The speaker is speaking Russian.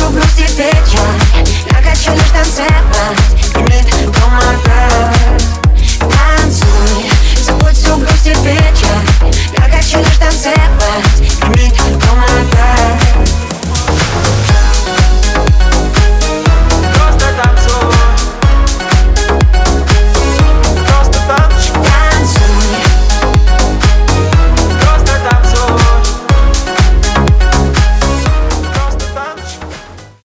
буду грустить печаль. Я хочу лишь танцевать, ритм команда.